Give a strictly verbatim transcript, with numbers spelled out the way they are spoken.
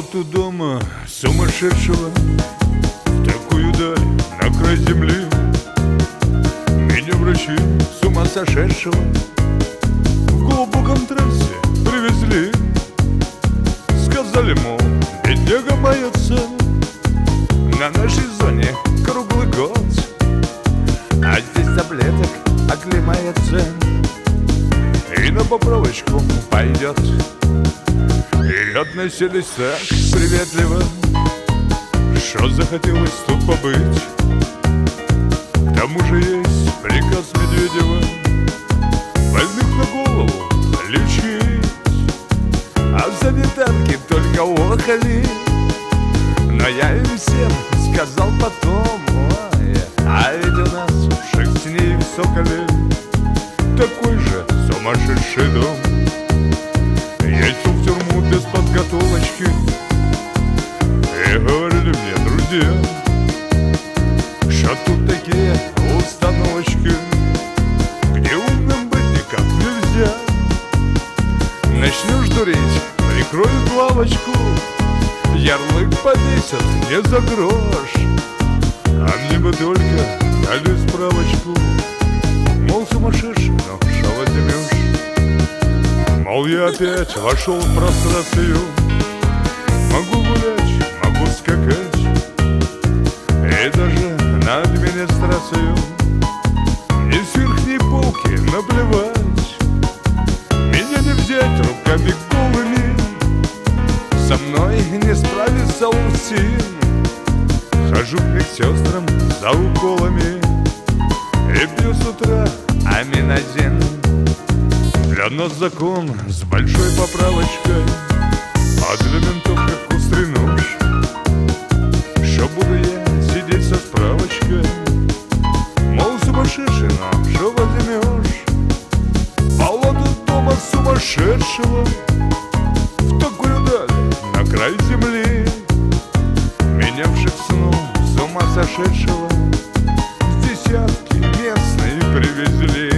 вот у дома сумасшедшего, в такую даль, на край земли, меня врачи с ума сошедшего в глубоком трансе привезли. Сказали, мол, бедняга боется на нашей зоне круглый год, а здесь таблеток оклемается и на поправочку пойдет. И относились так приветливо, что захотелось тут побыть. К тому же есть приказ Медведева больных на голову лечить, а санитарки только охали. Но я им всем сказал потом: ой, а ведь у нас в Шекстине и в Соколе такой же сумасшедший дом. Ездил в тюрьму без подготовочки, и говорили мне друзья, что тут такие установочки, где умным быть никак нельзя. Начнешь дуреть, прикроют лавочку, ярлык повесят не за грош. А мне бы только дали справочку, мол, сумасшедший, но шо возьмешь. Мол, я опять вошел в прострацию, могу гулять, могу скакать, и даже на администрацию мне с верхней полки наплевать. Меня не взять руками голыми, со мной не справится УФСИН. Хожу к медсестрам за уколами и пью с утра аминозин. Для нас закон с большой поправочкой, а для ментов как острый нож. Шо буду я сидеть со справочкой, мол, сумасшедший, но шо возьмешь. Палату дома сумасшедшего, в такую даль, на край земли, меня в Шекстину с ума сошедшего в десятки местные привезли.